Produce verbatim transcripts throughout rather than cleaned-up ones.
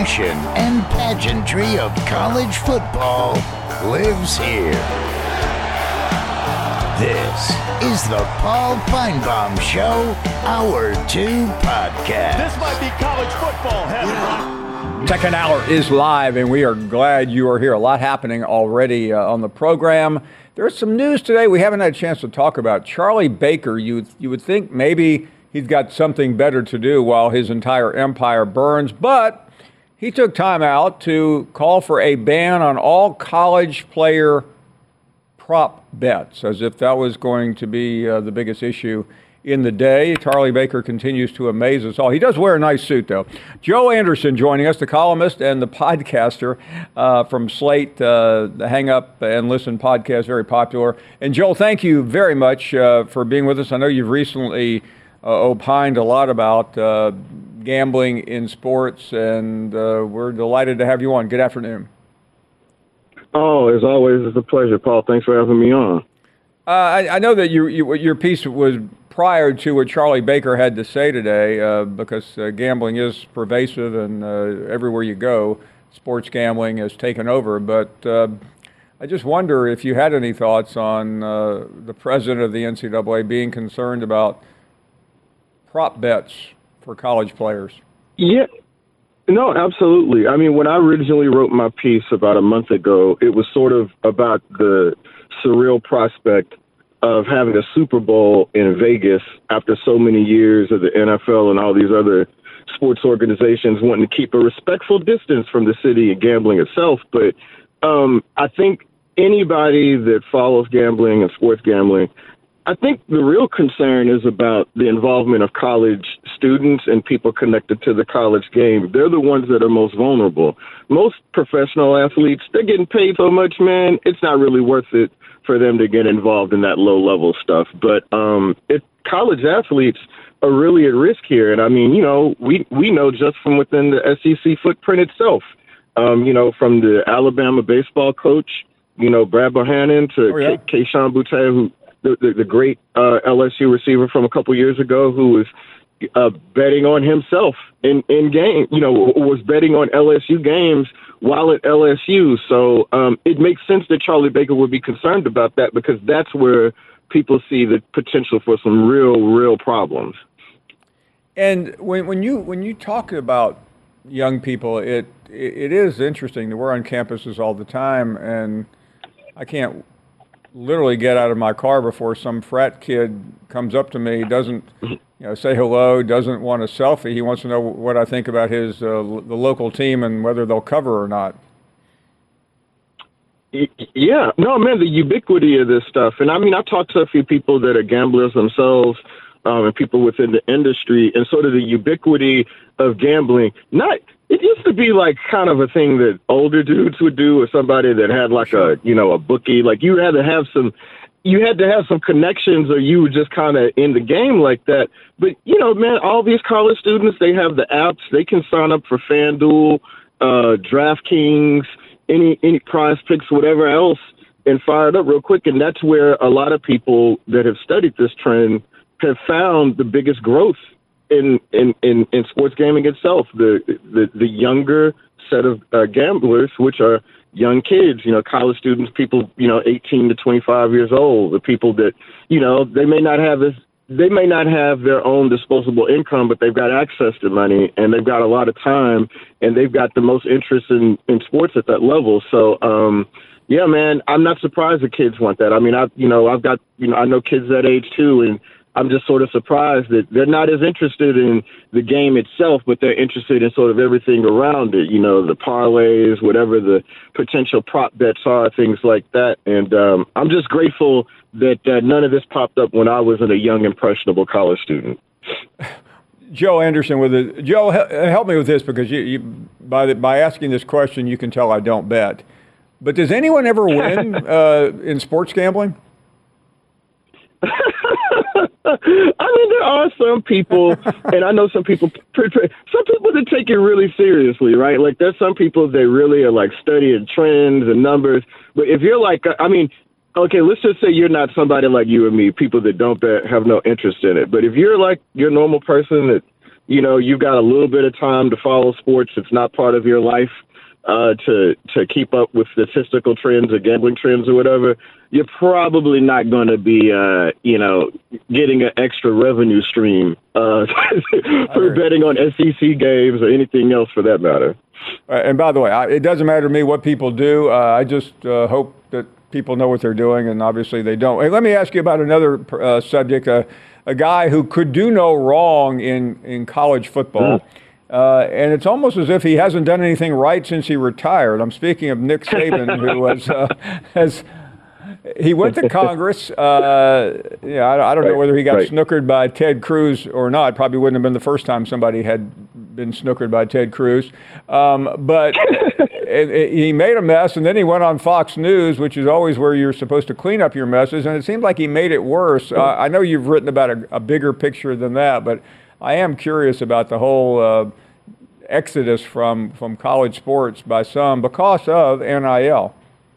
passion and pageantry of college football lives here. This is the Paul Finebaum Show, Hour two podcast. This might be college football heaven. Second hour is live, and we are glad you are here. A lot happening already uh, on the program. There's some news today we haven't had a chance to talk about. Charlie Baker, you, you would think maybe he's got something better to do while his entire empire burns, but he took time out to call for a ban on all college player prop bets, as if that was going to be uh, the biggest issue in the day. Charlie Baker continues to amaze us all. He does wear a nice suit, though. Joe Anderson joining us, the columnist and the podcaster uh, from Slate, uh, the Hang Up and Listen podcast, very popular. And Joel, thank you very much uh, for being with us. I know you've recently uh, opined a lot about uh, gambling in sports, and uh, we're delighted to have you on. Good afternoon. Oh, as always, it's a pleasure, Paul. Thanks for having me on. Uh, I, I know that you, you, your piece was prior to what Charlie Baker had to say today, uh, because uh, gambling is pervasive, and uh, everywhere you go, sports gambling has taken over. But uh, I just wonder if you had any thoughts on uh, the president of the N C double A being concerned about prop bets for college players. Yeah. No, absolutely. I mean, when I originally wrote my piece about a month ago, it was sort of about the surreal prospect of having a Super Bowl in Vegas after so many years of the N F L and all these other sports organizations wanting to keep a respectful distance from the city and gambling itself. But um, I think anybody that follows gambling and sports gambling, I think the real concern is about the involvement of college students and people connected to the college game. They're the ones that are most vulnerable. Most professional athletes, they're getting paid so much, man, it's not really worth it for them to get involved in that low-level stuff. But um, it, college athletes are really at risk here. And, I mean, you know, we, we know just from within the S E C footprint itself, um, you know, from the Alabama baseball coach, you know, Brad Bohannon to oh, yeah. K- Keyshawn Boutte, who The, the, the great uh, L S U receiver from a couple years ago who was uh, betting on himself in, in game, you know, was betting on L S U games while at L S U. So um, it makes sense that Charlie Baker would be concerned about that, because that's where people see the potential for some real, real problems. And when, when you when you talk about young people, it it is interesting that we're on campuses all the time, and I can't literally get out of my car before some frat kid comes up to me, doesn't you know say hello, doesn't want a selfie. He wants to know what I think about his uh, the local team and whether they'll cover or not. Yeah, no, man, the ubiquity of this stuff. And I mean, I talked to a few people that are gamblers themselves, um, and people within the industry, and sort of the ubiquity of gambling. Not It used to be like kind of a thing that older dudes would do, or somebody that had like a, you know, a bookie. Like you had to have some, you had to have some connections, or you were just kind of in the game like that. But, you know, man, all these college students, they have the apps. They can sign up for FanDuel, uh, DraftKings, any, any Prize Picks, whatever else, and fire it up real quick. And that's where a lot of people that have studied this trend have found the biggest growth In, in, in, in sports gaming itself. The, the, the younger set of uh, gamblers, which are young kids, you know, college students, people, you know, eighteen to twenty-five years old, the people that, you know, they may not have this, they may not have their own disposable income, but they've got access to money, and they've got a lot of time, and they've got the most interest in, in sports at that level. So, um, yeah, man, I'm not surprised the kids want that. I mean, I, you know, I've got, you know, I know kids that age too, and I'm just sort of surprised that they're not as interested in the game itself, but they're interested in sort of everything around it, you know, the parlays, whatever the potential prop bets are, things like that. And um, I'm just grateful that uh, none of this popped up when I was a young, impressionable college student. Joe Anderson with it. Joe, help me with this, because you, you by the, by asking this question, you can tell I don't bet. But does anyone ever win uh, in sports gambling? I mean, there are some people, and I know some people, some people that take it really seriously, right? Like, there's some people that really are, like, studying trends and numbers. But if you're like, I mean, okay, let's just say you're not somebody like you and me, people that don't bet, have no interest in it. But if you're like your normal person that you know, you've got a little bit of time to follow sports. It's not part of your life uh, to to keep up with statistical trends or gambling trends or whatever. You're probably not going to be, uh, you know, getting an extra revenue stream uh, for betting on S E C games or anything else for that matter. Uh, and by the way, I, it doesn't matter to me what people do. Uh, I just uh, hope that people know what they're doing, and obviously they don't. Hey, let me ask you about another uh, subject. Uh, a guy who could do no wrong in, in college football, mm. uh, and it's almost as if he hasn't done anything right since he retired. I'm speaking of Nick Saban, who has, uh, has he went to Congress. Uh, yeah, I, I don't right, know whether he got right. snookered by Ted Cruz or not. Probably wouldn't have been the first time somebody had been snookered by Ted Cruz. Um, but it, it, he made a mess, and then he went on Fox News, which is always where you're supposed to clean up your messes, and it seemed like he made it worse. Uh, I know you've written about a, a bigger picture than that, but I am curious about the whole uh, exodus from, from college sports by some because of N I L.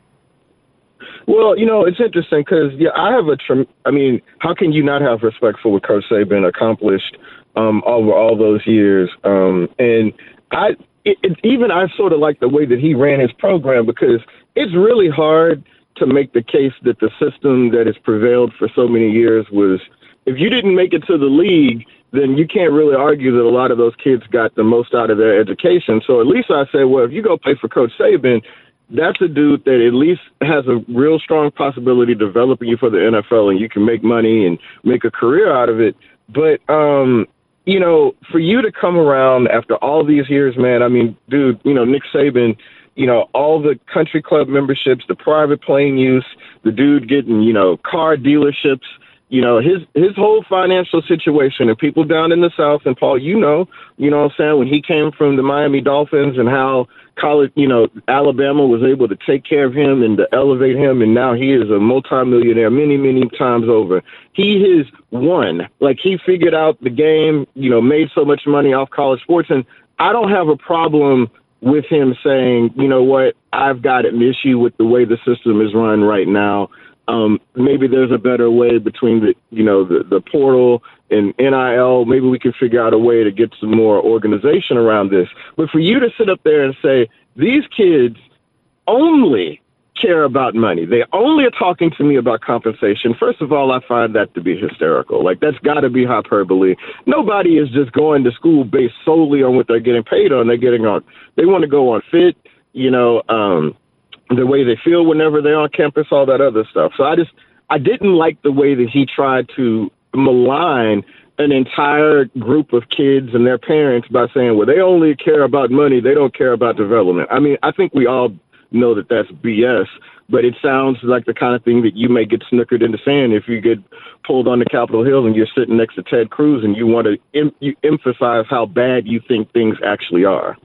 Well, you know, it's interesting because, yeah, I have a trim- – I mean, how can you not have respect for what Coach Saban accomplished um, over all those years? Um, and I it, it, even I sort of like the way that he ran his program because it's really hard to make the case that the system that has prevailed for so many years was – if you didn't make it to the league, then you can't really argue that a lot of those kids got the most out of their education. So at least I say, well, if you go play for Coach Saban – that's a dude that at least has a real strong possibility of developing you for the N F L, and you can make money and make a career out of it. But, um, you know, for you to come around after all these years, man, I mean, dude, you know, Nick Saban, you know, all the country club memberships, the private plane use, the dude getting, you know, car dealerships, you know, his his whole financial situation, and people down in the South, and Paul, you know, you know what I'm saying, when he came from the Miami Dolphins and how college, you know, Alabama was able to take care of him and to elevate him, and now he is a multimillionaire many, many times over. He has won. Like, he figured out the game, you know, made so much money off college sports, and I don't have a problem with him saying, you know what, I've got an issue with the way the system is run right now. Um, maybe there's a better way between the, you know, the, the portal and N I L. Maybe we can figure out a way to get some more organization around this. But for you to sit up there and say, these kids only care about money, they only are talking to me about compensation. First of all, I find that to be hysterical. Like, that's got to be hyperbole. Nobody is just going to school based solely on what they're getting paid on. They're getting on, they want to go on fit, you know, um, the way they feel whenever they're on campus, all that other stuff. So I just, I didn't like the way that he tried to malign an entire group of kids and their parents by saying, well, they only care about money, they don't care about development. I mean, I think we all know that that's B S, but it sounds like the kind of thing that you may get snookered into saying if you get pulled on the Capitol Hill and you're sitting next to Ted Cruz and you want to em- you emphasize how bad you think things actually are.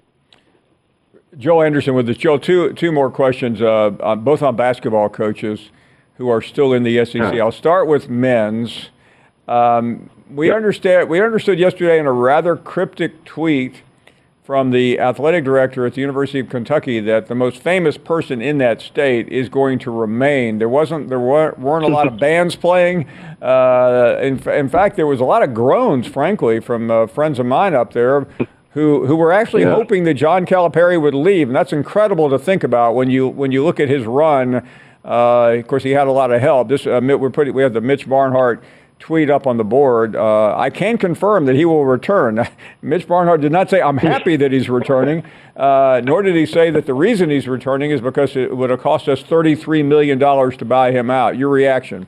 Joe Anderson with us. Joe, two two more questions, uh, on, both on basketball coaches who are still in the S E C. Yeah. I'll start with men's. Um, we yeah. understand. We understood yesterday in a rather cryptic tweet from the athletic director at the University of Kentucky that the most famous person in that state is going to remain. There wasn't. There weren't, weren't a lot of bands playing. Uh, in, in fact, there was a lot of groans, frankly, from uh, friends of mine up there. Who who were actually yeah. hoping that John Calipari would leave, and that's incredible to think about when you when you look at his run. Uh, of course, he had a lot of help. This uh, we're pretty. We have the Mitch Barnhart tweet up on the board. Uh, I can confirm that he will return. Mitch Barnhart did not say I'm happy that he's returning, uh, nor did he say that the reason he's returning is because it would have cost us thirty-three million dollars to buy him out. Your reaction?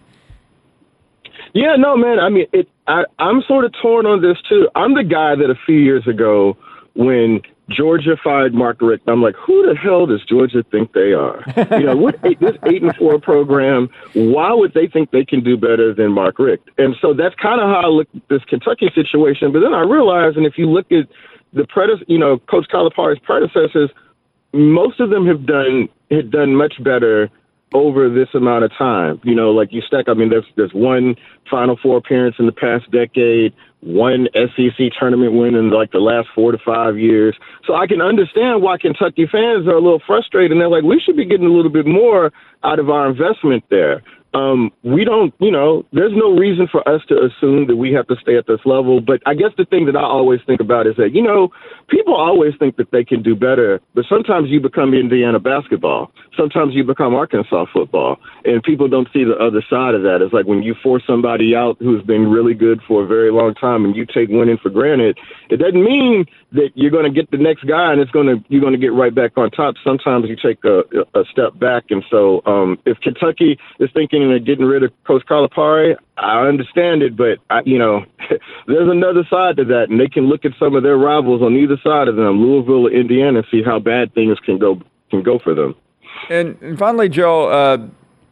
Yeah, no, man. I mean, it, I, I'm sort of torn on this, too. I'm the guy that a few years ago when Georgia fired Mark Richt, I'm like, who the hell does Georgia think they are? You know, what eight, this eight and four program, why would they think they can do better than Mark Richt? And so that's kind of how I look at this Kentucky situation. But then I realized, and if you look at the predecessor, you know, Coach Calipari's predecessors, most of them have done had done much better over this amount of time. You know, like you stack, I mean, there's there's one Final Four appearance in the past decade, one S E C tournament win in like the last four to five years. So I can understand why Kentucky fans are a little frustrated, and they're like, we should be getting a little bit more out of our investment there. um, we don't, you know, there's no reason for us to assume that we have to stay at this level. But I guess the thing that I always think about is that, you know, people always think that they can do better, but sometimes you become Indiana basketball. Sometimes you become Arkansas football, and people don't see the other side of that. It's like when you force somebody out who's been really good for a very long time and you take winning for granted, it doesn't mean that you're going to get the next guy and it's going to, you're going to get right back on top. Sometimes you take a, a step back. And so um, if Kentucky is thinking of getting rid of Coach Calipari, I understand it, but I, you know, there's another side to that, and they can look at some of their rivals on either side of them, Louisville or Indiana, and see how bad things can go can go for them. And, and finally, Joe, uh,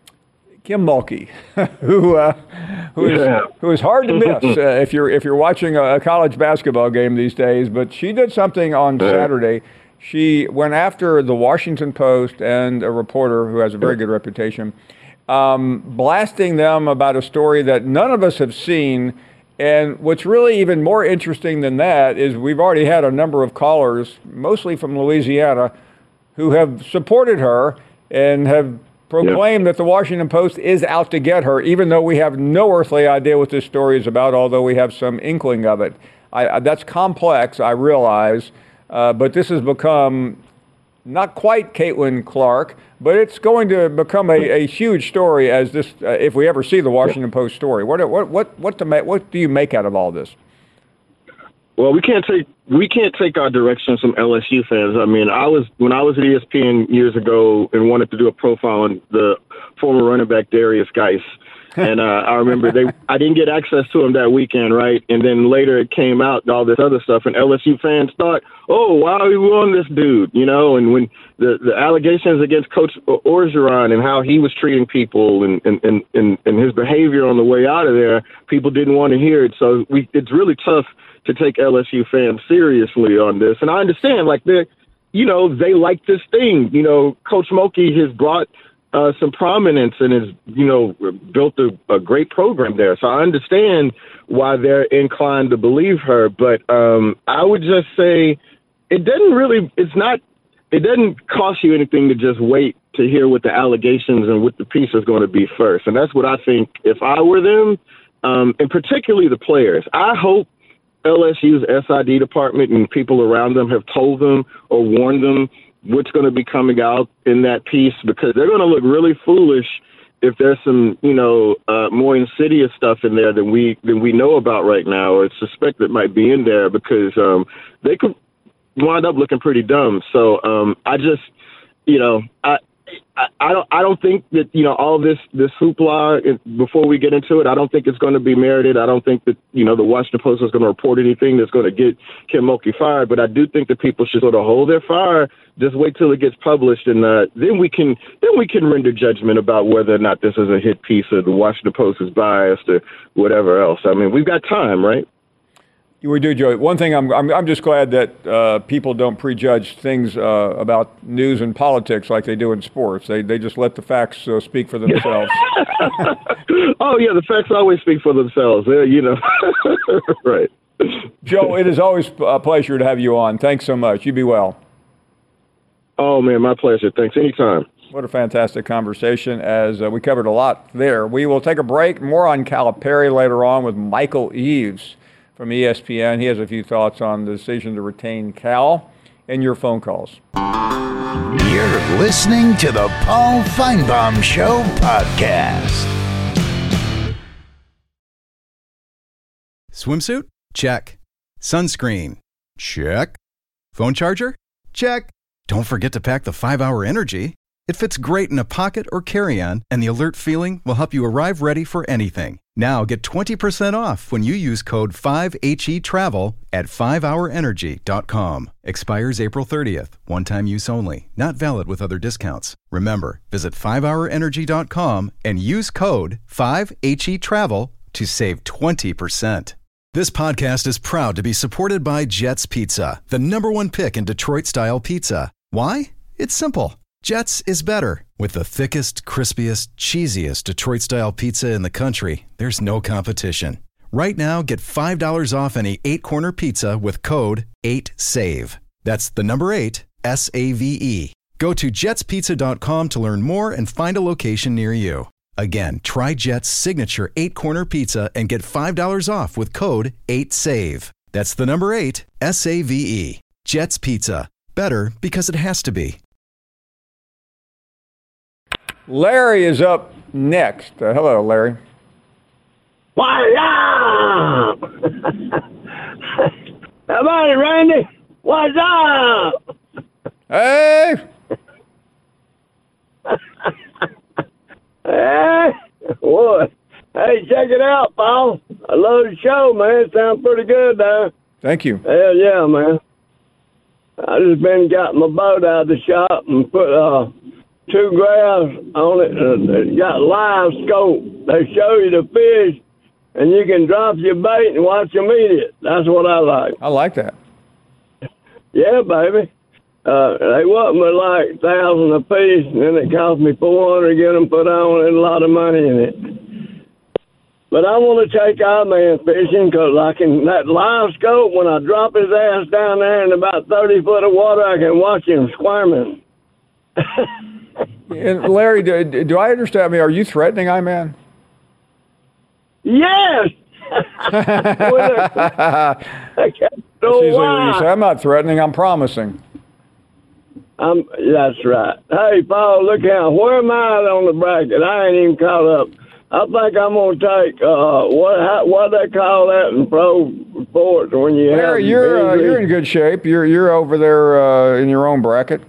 Kim Mulkey, who uh, who is yeah. who is hard to miss uh, if you're if you're watching a, a college basketball game these days. But she did something on yeah. Saturday. She went after the Washington Post and a reporter who has a very good reputation, um, blasting them about a story that none of us have seen. And what's really even more interesting than that is we've already had a number of callers, mostly from Louisiana, who have supported her and have proclaimed yep. that the Washington Post is out to get her, even though we have no earthly idea what this story is about, although we have some inkling of it. I, I, that's complex, I realize, uh, but this has become not quite Caitlin Clark, but it's going to become a, a huge story as this, uh, if we ever see the Washington Post story. What what what what to make, what do you make out of all this? Well, we can't take we can't take our directions from L S U fans. I mean, I was when I was at E S P N years ago and wanted to do a profile on the former running back Darius Geis, and uh, I remember they I didn't get access to him that weekend, right? And then later it came out all this other stuff, and L S U fans thought, oh, why are we on this dude, you know? And when the, the allegations against Coach Orgeron and how he was treating people and and, and, and and his behavior on the way out of there, people didn't want to hear it. So we it's really tough to take L S U fans seriously on this. And I understand, like, they, you know, they like this thing. You know, Coach Mulkey has brought uh, some prominence and has, you know, built a, a great program there. So I understand why they're inclined to believe her. But um, I would just say it doesn't really, it's not, it doesn't cost you anything to just wait to hear what the allegations and what the piece is going to be first. And that's what I think if I were them, um, and particularly the players. I hope L S U's S I D department and people around them have told them or warned them what's going to be coming out in that piece, because they're going to look really foolish if there's some, you know, uh, more insidious stuff in there than we than we know about right now, or suspect that might be in there, because um, they could wind up looking pretty dumb. So um, I just, you know, I. I, I don't. I don't think that, you know, all this this hoopla. It, before we get into it, I don't think it's going to be merited. I don't think that, you know, the Washington Post is going to report anything that's going to get Kim Mulkey fired. But I do think that people should sort of hold their fire. Just wait till it gets published, and uh, then we can then we can render judgment about whether or not this is a hit piece or the Washington Post is biased or whatever else. I mean, we've got time, right? We do, Joey. One thing, I'm I'm, I'm just glad that uh, people don't prejudge things uh, about news and politics like they do in sports. They they just let the facts uh, speak for themselves. Oh yeah, the facts always speak for themselves. Uh, you know, right. Joe, it is always a pleasure to have you on. Thanks so much. You be well. Oh man, my pleasure. Thanks. Anytime. What a fantastic conversation, as uh, we covered a lot there. We will take a break. More on Calipari later on with Michael Eaves from E S P N. He has a few thoughts on the decision to retain Cal and your phone calls. You're listening to the Paul Finebaum Show podcast. Swimsuit? Check. Sunscreen? Check. Phone charger? Check. Don't forget to pack the five hour Energy. It fits great in a pocket or carry-on, and the alert feeling will help you arrive ready for anything. Now get twenty percent off when you use code five H E travel at five hour energy dot com. Expires April thirtieth. One-time use only. Not valid with other discounts. Remember, visit five hour energy dot com and use code five H E travel to save twenty percent. This podcast is proud to be supported by Jets Pizza, the number one pick in Detroit-style pizza. Why? It's simple. Jets is better. With the thickest, crispiest, cheesiest Detroit-style pizza in the country, there's no competition. Right now, get five dollars off any eight-corner pizza with code eight save. That's the number eight, S A V E. Go to jets pizza dot com to learn more and find a location near you. Again, try Jet's signature eight-corner pizza and get five dollars off with code eight save. That's the number eight, S A V E. Jet's Pizza. Better because it has to be. Larry is up next. Uh, hello, Larry. What's up? How about it, Randy? What's up? Hey! Hey, what? Hey, check it out, Paul. I love the show, man. It sounds pretty good, though. Thank you. Hell yeah, man. I just been got my boat out of the shop and put uh, two graphs on it. Uh, it got live scope. They show you the fish, and you can drop your bait and watch them eat it. That's what I like. I like that. Yeah, baby. Uh, they wasn't but like a thousand a piece, and then it cost me four hundred to get them put on, and a lot of money in it. But I want to take our man fishing because I can, that live scope, when I drop his ass down there in about thirty foot of water, I can watch him squirming. And Larry, do, do I understand? I mean, are you threatening I-Man? Yes! I can't know That's why. what you say. I'm not threatening, I'm promising. I'm, that's right. Hey, Paul, look out. Where am I on the bracket? I ain't even caught up. I think I'm going to take, uh, what how, what they call that in pro sports when you Larry, have you're, uh, you're in good shape. You're, you're over there uh, in your own bracket.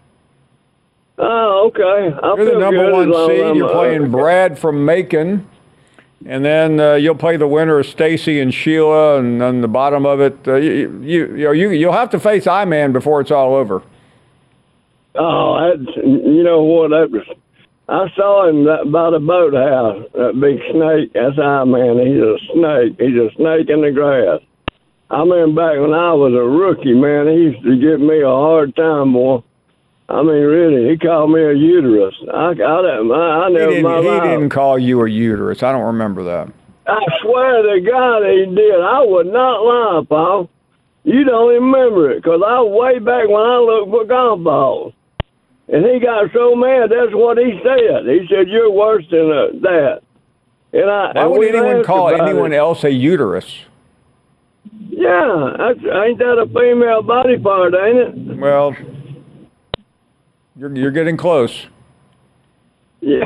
Oh, okay. I You're the feel number good one as long as seed. I'm, You're uh, playing Brad from Macon. And then uh, you'll play the winner of Stacy and Sheila. And on the bottom of it, uh, you, you, you know, you, you'll have to face I-Man before it's all over. Oh, that's, you know what? That was, I saw him that, by the boathouse, that big snake. That's I-Man. He's a snake. He's a snake in the grass. I remember back when I was a rookie, man, he used to give me a hard time, boy. I mean, really, he called me a uterus. I, I, I, I He, never didn't, my he life. didn't call you a uterus. I don't remember that. I swear to God he did. I would not lie, Paul. You don't even remember it, because I was way back when I looked for golf balls. And he got so mad, that's what he said. He said, you're worse than uh, that. And I, Why and would we anyone laughed call about anyone it. else a uterus? Yeah, that's, ain't that a female body part, ain't it? Well, you're, you're getting close. Yeah.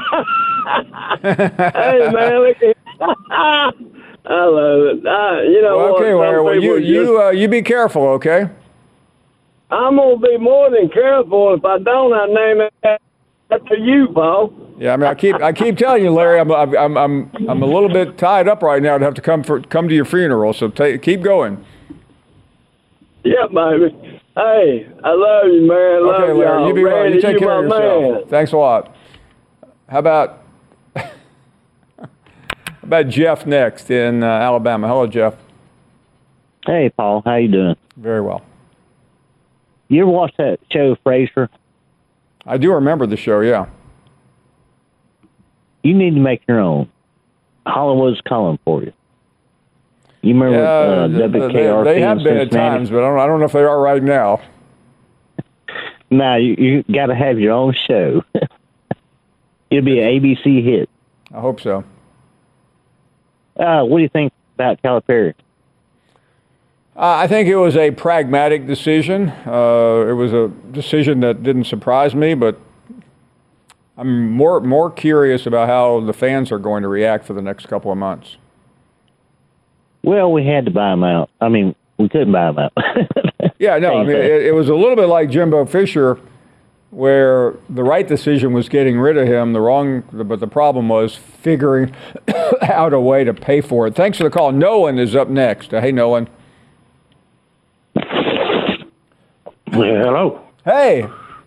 Hey, man, look at I love it. I, you know Well, what? okay, some Larry. Well, you, people just- you, uh, you be careful, okay? I'm going to be more than careful. If I don't, I name it after you, Paul. Yeah, I mean, I keep, I keep telling you, Larry, I'm, I'm, I'm, I'm a little bit tied up right now to have to come for, come to your funeral. So take, keep going. Yeah, baby. Hey, I love you, man. Love Okay, Larry, y'all. you be well. Randy, You take care my of yourself. man. Thanks a lot. How about, how about Jeff next in uh, Alabama? Hello, Jeff. Hey, Paul. How you doing? Very well. You ever watch that show, Frasier? I do remember the show, yeah. You need to make your own. Hollywood's calling for you. You remember Yeah, uh, they- W K R P they, they in have been at Cincinnati? times, but I don't, I don't know if they are right now. Now, you, you got to have your own show. It'll be an A B C hit. I hope so. Uh, what do you think about Calipari? Uh, I think it was a pragmatic decision. Uh, it was a decision that didn't surprise me, but I'm more more curious about how the fans are going to react for the next couple of months. Well, we had to buy him out. I mean, we couldn't buy him out. Yeah, no, I mean, it, it was a little bit like Jimbo Fisher, where the right decision was getting rid of him, the wrong, but the problem was figuring out a way to pay for it. Thanks for the call. Nolan is up next. Uh, hey, Nolan. Hello. Hey.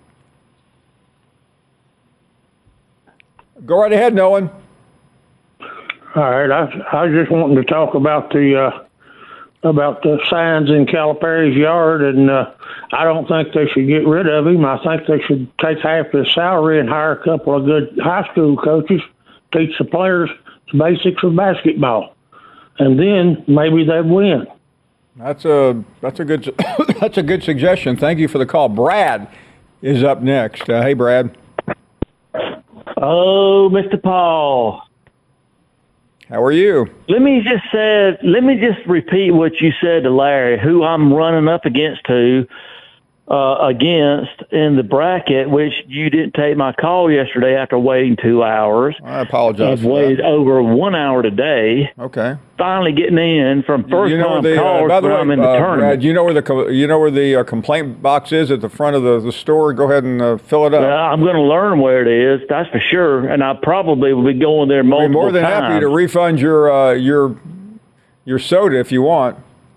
Go right ahead, Nolan. All right. I, I was just wanting to talk about the uh, about the signs in Calipari's yard, and uh, I don't think they should get rid of him. I think they should take half his salary and hire a couple of good high school coaches, teach the players the basics of basketball, and then maybe they'd win. That's a that's a good that's a good suggestion. Thank you for the call. Brad is up next. Uh, hey, Brad. Oh, Mister Paul. How are you? Let me just say, let me just repeat what you said to Larry, who I'm running up against to, uh, against in the bracket, which you didn't take my call yesterday after waiting two hours. I apologize. I've waited that. over one hour today. Okay. Finally getting in from first you know time the, calls uh, by the when way, I'm in the uh, tournament. Brad, you know where the you know where the uh, complaint box is at the front of the, the store? Go ahead and uh, fill it up. Uh, I'm going to learn where it is, that's for sure, and I probably will be going there multiple I'll be more than times. happy to refund your uh, your your soda if you want.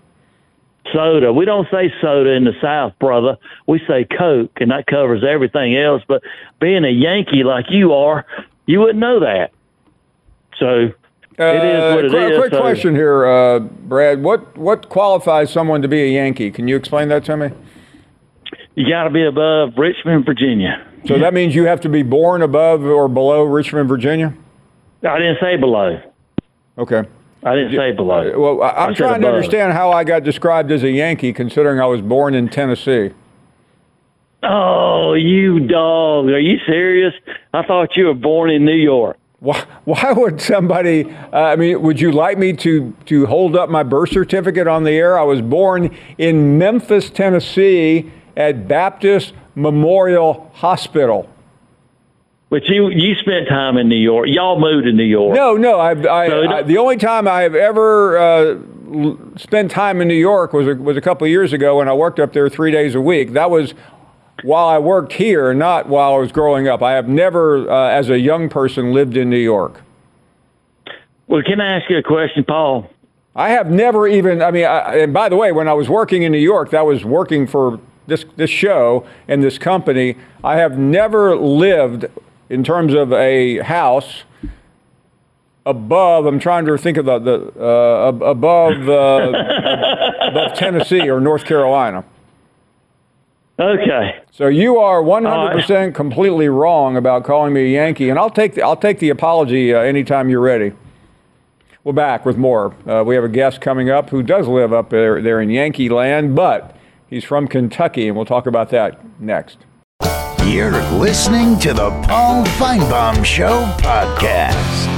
Soda. We don't say soda in the South, brother. We say Coke, and that covers everything else. But being a Yankee like you are, you wouldn't know that. So Uh, it is what it quick, is. Quick so question here, uh, Brad. What what qualifies someone to be a Yankee? Can you explain that to me? You got to be above Richmond, Virginia. So that means you have to be born above or below Richmond, Virginia? I didn't say below. Okay. I didn't say below. Uh, well, I'm I said trying to above. understand how I got described as a Yankee, considering I was born in Tennessee. Oh, you dog. Are you serious? I thought you were born in New York. Why, why would somebody, uh, I mean, would you like me to, to hold up my birth certificate on the air? I was born in Memphis, Tennessee at Baptist Memorial Hospital. But you you spent time in New York. Y'all moved to New York. No, no. I've, I, So I, the only time I have ever uh, l- spent time in New York was a, was a couple of years ago when I worked up there three days a week. That was while I worked here, not while I was growing up. I have never, uh, as a young person, lived in New York. Well, can I ask you a question, Paul? I have never even, I mean, I, and by the way, when I was working in New York, that was working for this, this show and this company. I have never lived in terms of a house above, I'm trying to think of the, the uh, above, uh, above Tennessee or North Carolina. Okay. So you are one hundred percent completely wrong about calling me a Yankee, and I'll take the, I'll take the apology uh, anytime you're ready. We're back with more. Uh, we have a guest coming up who does live up there, there in Yankee land, but he's from Kentucky, and we'll talk about that next. You're listening to the Paul Feinbaum Show podcast.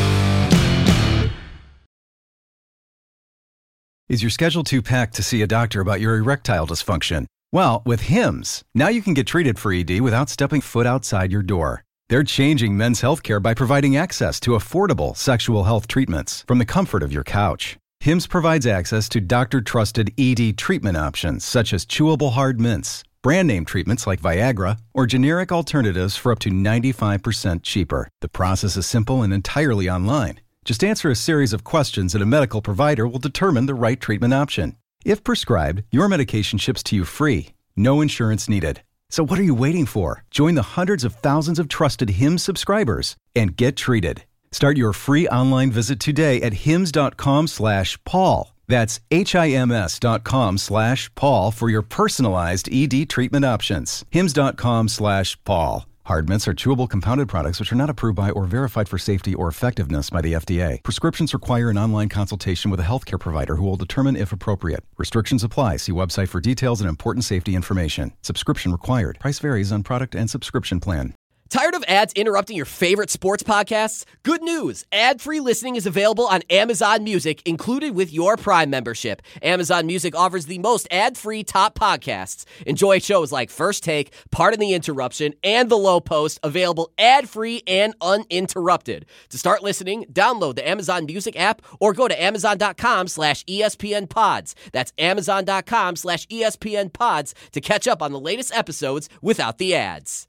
Is your schedule too packed to see a doctor about your erectile dysfunction? Well, with Hims, now you can get treated for E D without stepping foot outside your door. They're changing men's healthcare by providing access to affordable sexual health treatments from the comfort of your couch. Hims provides access to doctor-trusted E D treatment options such as chewable hard mints, brand name treatments like Viagra, or generic alternatives for up to ninety-five percent cheaper. The process is simple and entirely online. Just answer a series of questions and a medical provider will determine the right treatment option. If prescribed, your medication ships to you free, no insurance needed. So what are you waiting for? Join the hundreds of thousands of trusted Hims subscribers and get treated. Start your free online visit today at hims.com slash Paul. That's H-I-M-S dot com slash Paul for your personalized E D treatment options. Hims.com slash Paul. Hard mints are chewable compounded products which are not approved by or verified for safety or effectiveness by the F D A. Prescriptions require an online consultation with a healthcare provider who will determine if appropriate. Restrictions apply. See website for details and important safety information. Subscription required. Price varies on product and subscription plan. Tired of ads interrupting your favorite sports podcasts? Good news! Ad-free listening is available on Amazon Music, included with your Prime membership. Amazon Music offers the most ad-free top podcasts. Enjoy shows like First Take, Pardon the Interruption, and The Low Post, available ad-free and uninterrupted. To start listening, download the Amazon Music app or go to amazon.com slash ESPN pods. That's amazon.com slash ESPN pods to catch up on the latest episodes without the ads.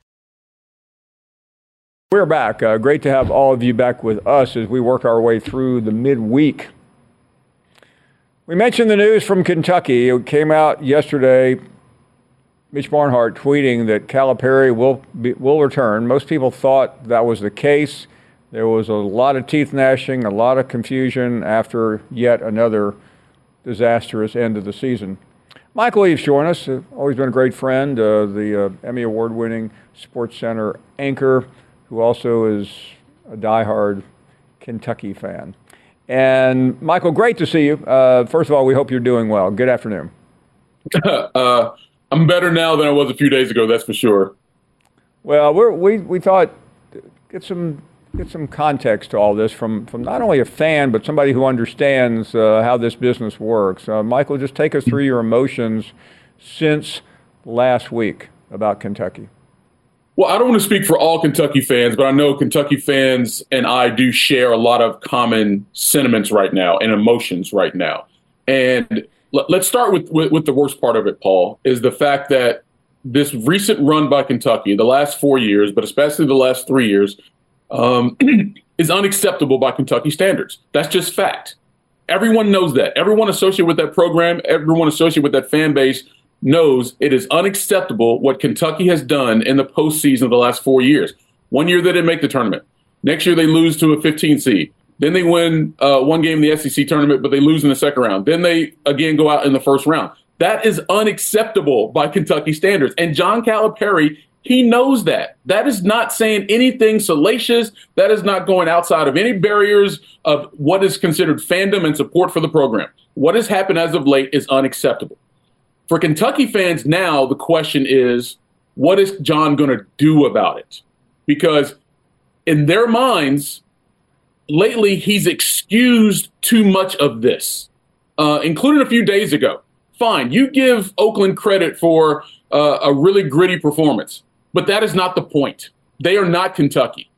We're back. Uh, great to have all of you back with us as we work our way through the midweek. We mentioned the news from Kentucky. It came out yesterday. Mitch Barnhart tweeting that Calipari will be, will return. Most people thought that was the case. There was a lot of teeth gnashing, a lot of confusion after yet another disastrous end of the season. Michael Eaves joined us. Uh, always been a great friend, uh, the uh, Emmy Award-winning SportsCenter anchor, who also is a diehard Kentucky fan. And Michael, great to see you. Uh, first of all, we hope you're doing well. Good afternoon. uh, I'm better now than I was a few days ago, that's for sure. Well, we're, we we thought get some get some context to all this from, from not only a fan, but somebody who understands uh, how this business works. Uh, Michael, just take us through your emotions since last week about Kentucky. Well, I don't want to speak for all Kentucky fans, but I know Kentucky fans and I do share a lot of common sentiments right now and emotions right now. And l- let's start with, with, with the worst part of it, Paul, is the fact that this recent run by Kentucky, the last four years, but especially the last three years, um, is unacceptable by Kentucky standards. That's just fact. Everyone knows that. Everyone associated with that program, everyone associated with that fan base knows it is unacceptable what Kentucky has done in the postseason of the last four years. One year they didn't make the tournament. Next year they lose to a fifteen seed. Then they win uh, one game in the S E C tournament, but they lose in the second round. Then they, again, go out in the first round. That is unacceptable by Kentucky standards. And John Calipari, he knows that. That is not saying anything salacious. That is not going outside of any barriers of what is considered fandom and support for the program. What has happened as of late is unacceptable. For Kentucky fans now, the question is, what is John going to do about it? Because in their minds, lately he's excused too much of this, uh, including a few days ago. Fine, you give Oakland credit for uh, a really gritty performance, but that is not the point. They are not Kentucky.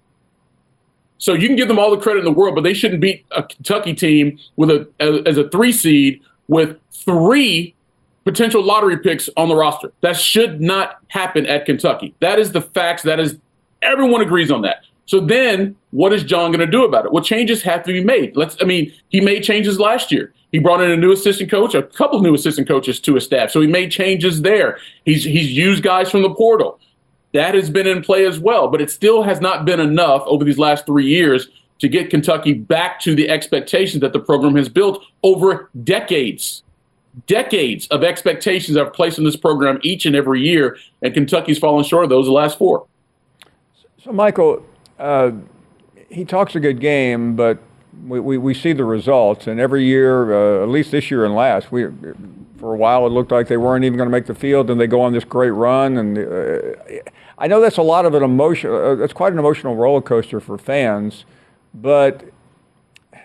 So you can give them all the credit in the world, but they shouldn't beat a Kentucky team with a as a three seed with three potential lottery picks on the roster. That should not happen at Kentucky. That is the facts. That is, everyone agrees on that. So then what is John going to do about it? Well, changes have to be made. Let's, I mean, he made changes last year. He brought in a new assistant coach, a couple of new assistant coaches to his staff. So he made changes there. He's he's used guys from the portal. That has been in play as well. But it still has not been enough over these last three years to get Kentucky back to the expectations that the program has built over decades. Decades of expectations I've placed in this program each and every year, and Kentucky's fallen short of those the last four. So, Michael, uh, he talks a good game, but we, we, we see the results. And every year, uh, at least this year and last, we for a while it looked like they weren't even going to make the field, and they go on this great run. And uh, I know that's a lot of an emotion. Uh, that's quite an emotional roller coaster for fans. But h-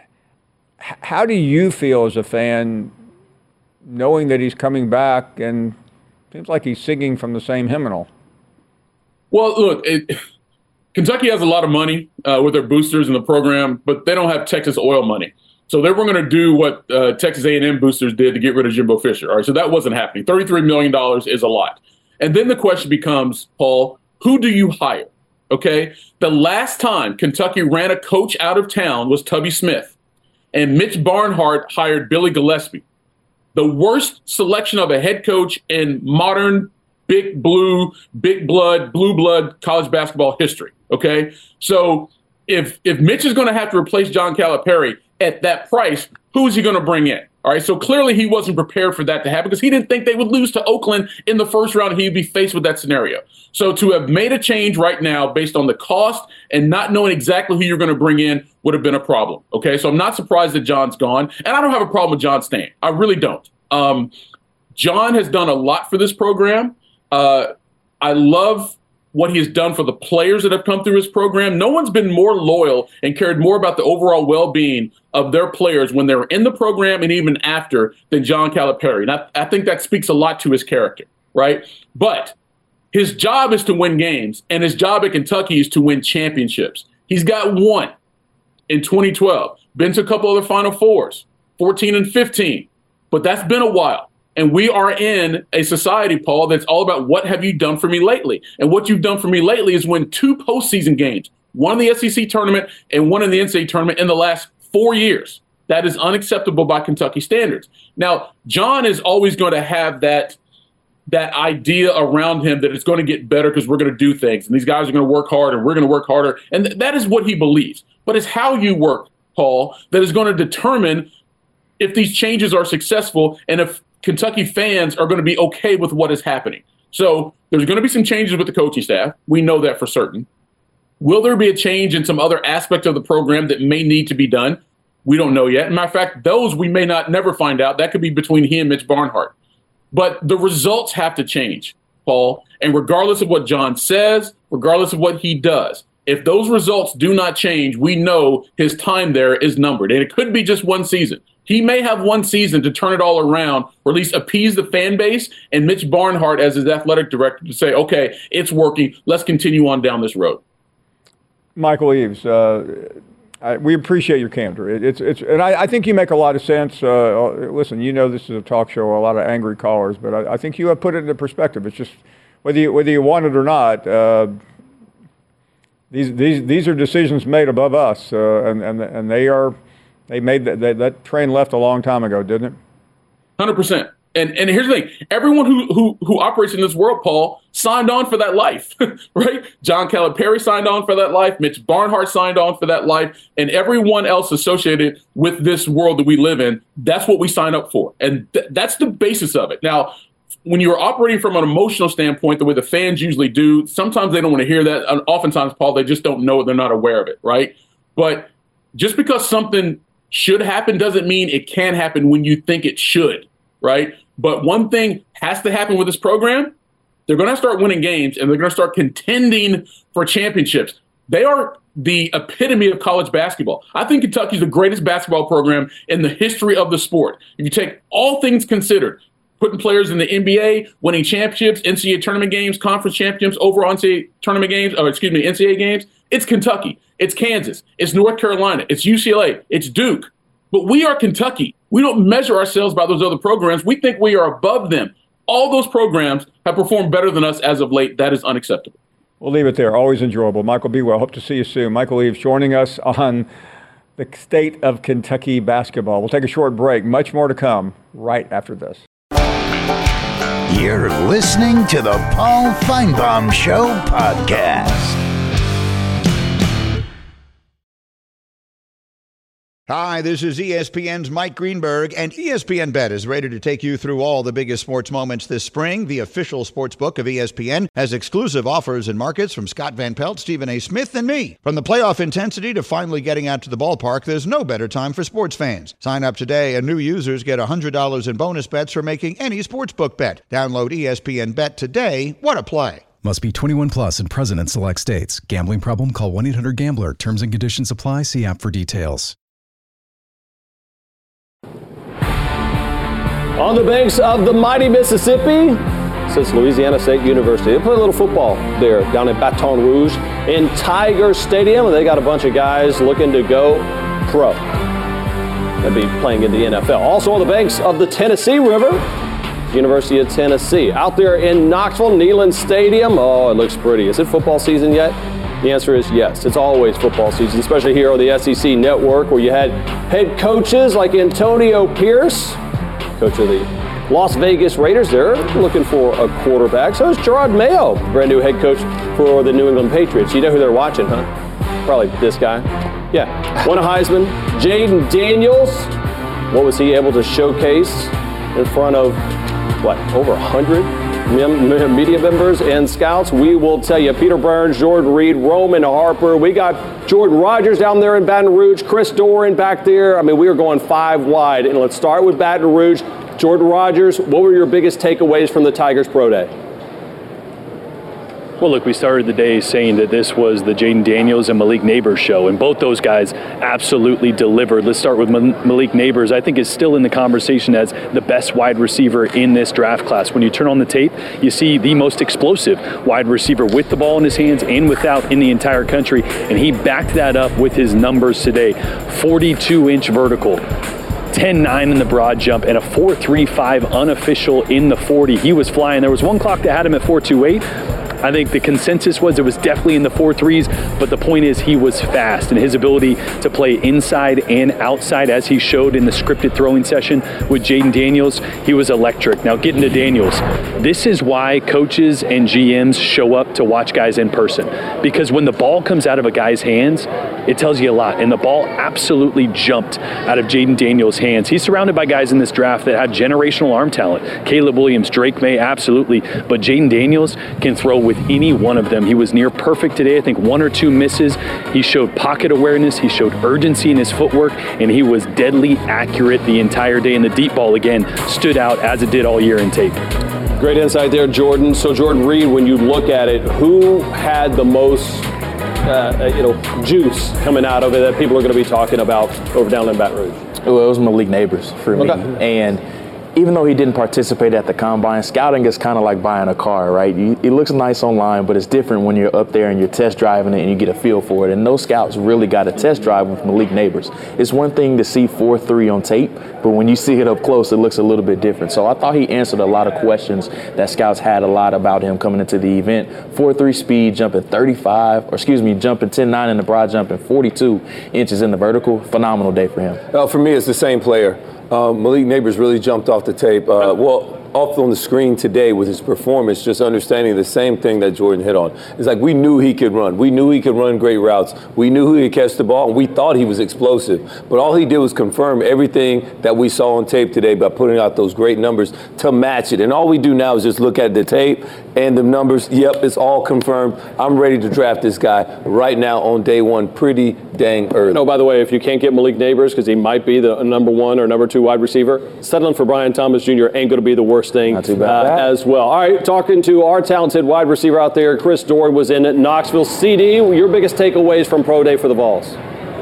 how do you feel as a fan, knowing that he's coming back and seems like he's singing from the same hymnal? Well, look, it, Kentucky has a lot of money uh, with their boosters in the program, but they don't have Texas oil money. So they were going to do what uh, Texas A and M boosters did to get rid of Jimbo Fisher. All right, so that wasn't happening. thirty-three million dollars is a lot. And then the question becomes, Paul, who do you hire? Okay, the last time Kentucky ran a coach out of town was Tubby Smith, and Mitch Barnhart hired Billy Gillispie. The worst selection of a head coach in modern big blue, big blood, blue blood college basketball history. Okay, so if if Mitch is going to have to replace John Calipari at that price, who is he going to bring in? All right, so clearly he wasn't prepared for that to happen because he didn't think they would lose to Oakland in the first round and he'd be faced with that scenario. So to have made a change right now based on the cost and not knowing exactly who you're going to bring in would have been a problem. Okay, so I'm not surprised that John's gone, and I don't have a problem with John staying. I really don't. Um, John has done a lot for this program. Uh, I love what he has done for the players that have come through his program. No one's been more loyal and cared more about the overall well-being of their players when they were in the program and even after than John Calipari. And I, I think that speaks a lot to his character, right? But his job is to win games, and his job at Kentucky is to win championships. He's got one in twenty twelve, been to a couple other Final Fours, fourteen and fifteen, but that's been a while. And we are in a society, Paul, that's all about what have you done for me lately? And what you've done for me lately is win two postseason games, one in the S E C tournament and one in the N C double A tournament in the last four years. That is unacceptable by Kentucky standards. Now, John is always going to have that, that idea around him that it's going to get better because we're going to do things. And these guys are going to work hard and we're going to work harder. And th- that is what he believes. But it's how you work, Paul, that is going to determine if these changes are successful and if Kentucky fans are going to be okay with what is happening. So there's going to be some changes with the coaching staff. We know that for certain. Will there be a change in some other aspect of the program that may need to be done? We don't know yet. As a matter of fact, those we may not never find out. That could be between he and Mitch Barnhart. But the results have to change, Paul. And regardless of what John says, regardless of what he does, If those results do not change, we know his time there is numbered. And it could be just one season. He may have one season to turn it all around, or at least appease the fan base and Mitch Barnhart as his athletic director to say, okay, it's working. Let's continue on down this road. Michael Eaves, uh, I, we appreciate your candor. It, it's, it's, and I, I think you make a lot of sense. Uh, listen, you know this is a talk show, a lot of angry callers, but I, I think you have put it into perspective. It's just whether you, whether you want it or not. Uh, these these these are decisions made above us, uh, and and and they are they made that that, that train left a long time ago, didn't it? one hundred percent. And and here's the thing: everyone who who who operates in this world, Paul, signed on for that life, right? John Calipari signed on for that life. Mitch Barnhart signed on for that life, and everyone else associated with this world that we live in. That's what we sign up for, and th- that's the basis of it. Now, when you're operating from an emotional standpoint, the way the fans usually do, sometimes they don't want to hear that. And oftentimes, Paul, they just don't know it. They're not aware of it, right? But just because something should happen doesn't mean it can happen when you think it should, right? But one thing has to happen with this program. They're going to start winning games, and they're going to start contending for championships. They are the epitome of college basketball. I think Kentucky's the greatest basketball program in the history of the sport. If you take all things considered, putting players in the N B A, winning championships, N C double A tournament games, conference championships, overall N C double A tournament games, or excuse me, N C double A games, it's Kentucky, it's Kansas, it's North Carolina, it's U C L A, it's Duke. But we are Kentucky. We don't measure ourselves by those other programs. We think we are above them. All those programs have performed better than us as of late. That is unacceptable. We'll leave it there. Always enjoyable. Michael, be well. Hope to see you soon. Michael Eaves joining us on the state of Kentucky basketball. We'll take a short break. Much more to come right after this. You're listening to the Paul Finebaum Show podcast. Hi, this is E S P N's Mike Greenberg, and E S P N Bet is ready to take you through all the biggest sports moments this spring. The official sports book of E S P N has exclusive offers and markets from Scott Van Pelt, Stephen A. Smith, and me. From the playoff intensity to finally getting out to the ballpark, there's no better time for sports fans. Sign up today, and new users get one hundred dollars in bonus bets for making any sportsbook bet. Download E S P N Bet today. What a play. Must be twenty-one plus and present in select states. Gambling problem? Call one eight hundred gambler. Terms and conditions apply. See app for details. On the banks of the mighty Mississippi sits Louisiana State University. They play a little football there down in Baton Rouge in Tiger Stadium, and they got a bunch of guys looking to go pro. They'll be playing in the N F L. Also on the banks of the Tennessee River, University of Tennessee. Out there in Knoxville, Neyland Stadium. Oh, it looks pretty. Is it football season yet? The answer is yes. It's always football season, especially here on the S E C Network, where you had head coaches like Antonio Pierce, coach of the Las Vegas Raiders. They're looking for a quarterback. So is Gerard Mayo, brand new head coach for the New England Patriots. You know who they're watching, huh? Probably this guy. Yeah, won a Heisman. Jayden Daniels. What was he able to showcase in front of, what, over one hundred media members and scouts? We will tell you. Peter Burns, Jordan Reed, Roman Harper. We got Jordan Rogers down there in Baton Rouge, Chris Doran back there. I mean, we are going five wide. And let's start with Baton Rouge. Jordan Rogers, what were your biggest takeaways from the Tigers Pro Day? Well, look, we started the day saying that this was the Jayden Daniels and Malik Neighbors show, and both those guys absolutely delivered. Let's start with Malik Neighbors. I think is still in the conversation as the best wide receiver in this draft class. When you turn on the tape, you see the most explosive wide receiver with the ball in his hands and without in the entire country, and he backed that up with his numbers today. forty-two inch vertical. ten nine in the broad jump, and a four three five unofficial in the forty. He was flying. There was one clock that had him at four two eight. I think the consensus was it was definitely in the four threes, but the point is he was fast, and his ability to play inside and outside, as he showed in the scripted throwing session with Jayden Daniels, he was electric. Now getting to Daniels, this is why coaches and G Ms show up to watch guys in person, because when the ball comes out of a guy's hands, it tells you a lot, and the ball absolutely jumped out of Jayden Daniels' hands. He's surrounded by guys in this draft that have generational arm talent. Caleb Williams, Drake May, absolutely, but Jayden Daniels can throw with any one of them. He was near perfect today. I think one or two misses. He showed pocket awareness. He showed urgency in his footwork, and he was deadly accurate the entire day. And the deep ball, again, stood out as it did all year in tape. Great insight there, Jordan. So, Jordan Reed, when you look at it, who had the most uh, you know, juice coming out of it that people are going to be talking about over down in Baton Rouge? Well, it was Malik Neighbors for me. Okay. And even though he didn't participate at the combine, scouting is kind of like buying a car, right? You, it looks nice online, but it's different when you're up there and you're test driving it and you get a feel for it. And those scouts really got a test drive with Malik Neighbors. It's one thing to see four three on tape, but when you see it up close, it looks a little bit different. So I thought he answered a lot of questions that scouts had a lot about him coming into the event. four three speed, jumping thirty-five, or excuse me, jumping ten nine in the broad jump and forty-two inches in the vertical. Phenomenal day for him. Well, for me, it's the same player. Um, Malik Neighbors really jumped off the tape. Uh, well, off on the screen today with his performance, just understanding the same thing that Jordan hit on. It's like we knew he could run. We knew he could run great routes. We knew he could catch the ball, and we thought he was explosive. But all he did was confirm everything that we saw on tape today by putting out those great numbers to match it. And all we do now is just look at the tape and the numbers. Yep, it's all confirmed. I'm ready to draft this guy right now on day one pretty dang early. No, by the way, if you can't get Malik Neighbors because he might be the number one or number two wide receiver, settling for Brian Thomas Junior ain't going to be the worst thing uh, as well. All right, talking to our talented wide receiver out there, Chris Doering was in Knoxville. C D, your biggest takeaways from Pro Day for the Vols?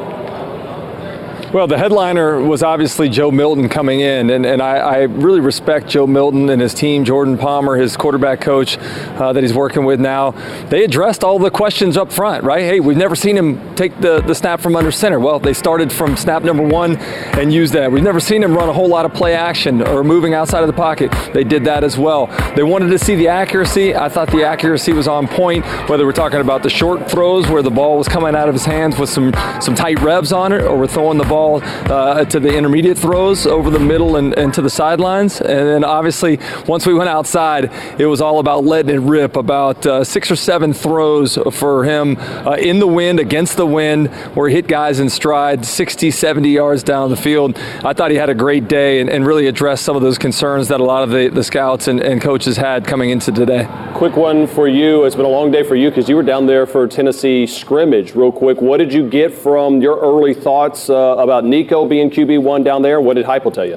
Well, the headliner was obviously Joe Milton coming in, and, and I, I really respect Joe Milton and his team, Jordan Palmer, his quarterback coach uh, that he's working with now. They addressed all the questions up front, right? Hey, we've never seen him take the, the snap from under center. Well, they started from snap number one and used that. We've never seen him run a whole lot of play action or moving outside of the pocket. They did that as well. They wanted to see the accuracy. I thought the accuracy was on point, whether we're talking about the short throws where the ball was coming out of his hands with some, some tight revs on it, or we're throwing the ball Uh, to the intermediate throws over the middle and, and to the sidelines. And then obviously once we went outside, it was all about letting it rip, about uh, six or seven throws for him uh, in the wind, against the wind, where he hit guys in stride sixty, seventy yards down the field. I thought he had a great day and, and really addressed some of those concerns that a lot of the, the scouts and, and coaches had coming into today. Quick one for you. It's been a long day for you because you were down there for Tennessee scrimmage. Real quick, what did you get from your early thoughts uh, about Nico being Q B one down there? What did Heupel tell you?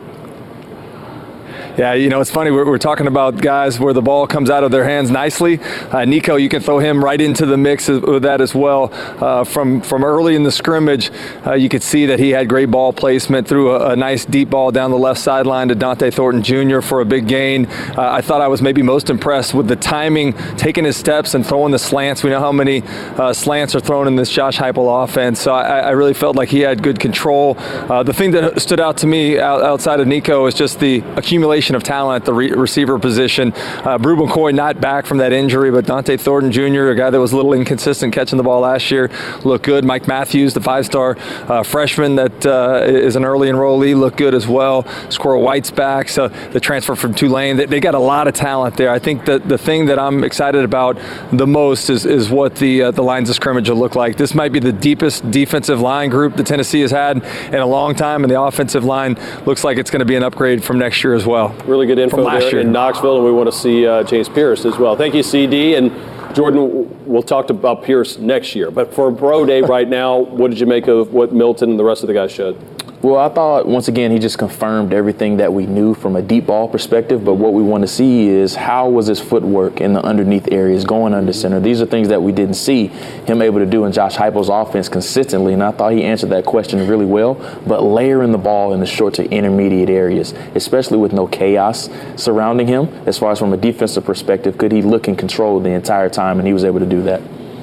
Yeah, you know, it's funny. We're, we're talking about guys where the ball comes out of their hands nicely. Uh, Nico, you can throw him right into the mix with that as well. Uh, from from early in the scrimmage, uh, you could see that he had great ball placement, threw a, a nice deep ball down the left sideline to Dante Thornton Junior for a big gain. Uh, I thought I was maybe most impressed with the timing, taking his steps and throwing the slants. We know how many uh, slants are thrown in this Josh Heupel offense, so I, I really felt like he had good control. Uh, the thing that stood out to me out, outside of Nico is just the accumulation of talent at the re- receiver position. Uh, Brew McCoy not back from that injury, but Dante Thornton Junior, a guy that was a little inconsistent catching the ball last year, looked good. Mike Matthews, the five-star uh, freshman that uh, is an early enrollee, looked good as well. Squirrel White's back, so the transfer from Tulane. They, they got a lot of talent there. I think that the thing that I'm excited about the most is, is what the uh, the lines of scrimmage will look like. This might be the deepest defensive line group that Tennessee has had in a long time, and the offensive line looks like it's going to be an upgrade from next year as well. Really good info there year. in Knoxville, and we want to see uh, James Pierce as well. Thank you, C D. And Jordan, we'll talk about Pierce next year. But for Pro Day right now, what did you make of what Milton and the rest of the guys showed? Well, I thought, once again, he just confirmed everything that we knew from a deep ball perspective. But what we want to see is how was his footwork in the underneath areas, going under center. These are things that we didn't see him able to do in Josh Heupel's offense consistently. And I thought he answered that question really well. But layering the ball in the short to intermediate areas, especially with no chaos surrounding him, as far as from a defensive perspective, could he look in control the entire time? And he was able to do that.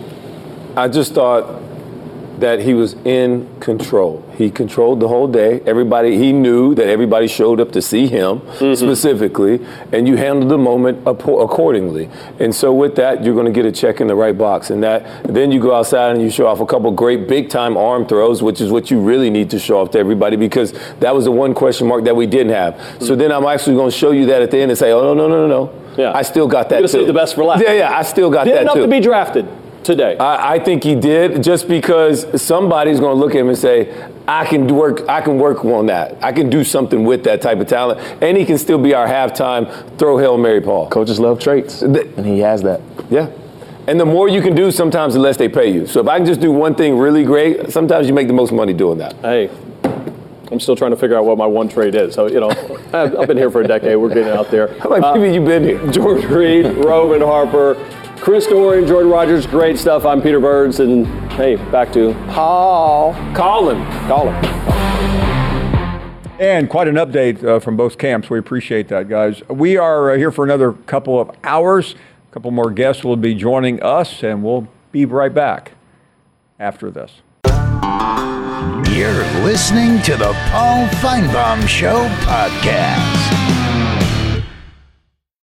I just thought that he was in control. He controlled the whole day. Everybody, he knew that everybody showed up to see him mm-hmm. specifically, and you handled the moment accordingly. And so with that, you're going to get a check in the right box. And that, then you go outside and you show off a couple great big-time arm throws, which is what you really need to show off to everybody, because that was the one question mark that we didn't have. Mm-hmm. So then I'm actually going to show you that at the end and say, oh, no, no, no, no, no. Yeah. I still got that You're too. Save the best for last. Yeah, yeah, I still got Did that enough too. to be drafted today. I, I think he did, just because somebody's going to look at him and say, I can work I can work on that. I can do something with that type of talent. And he can still be our halftime throw Hail Mary Paul. Coaches love traits, and he has that. Yeah. And the more you can do, sometimes the less they pay you. So if I can just do one thing really great, sometimes you make the most money doing that. Hey, I'm still trying to figure out what my one trade is. So, you know, I've, I've been here for a decade. We're getting out there. How long have uh, you been here? George Reed, Roman Harper, Chris Doran, Jordan Rogers, great stuff. I'm Peter Birds, and hey, back to Paul. Colin. Colin. And quite an update uh, from both camps. We appreciate that, guys. We are uh, here for another couple of hours. A couple more guests will be joining us, and we'll be right back after this. You're listening to the Paul Feinbaum Show podcast.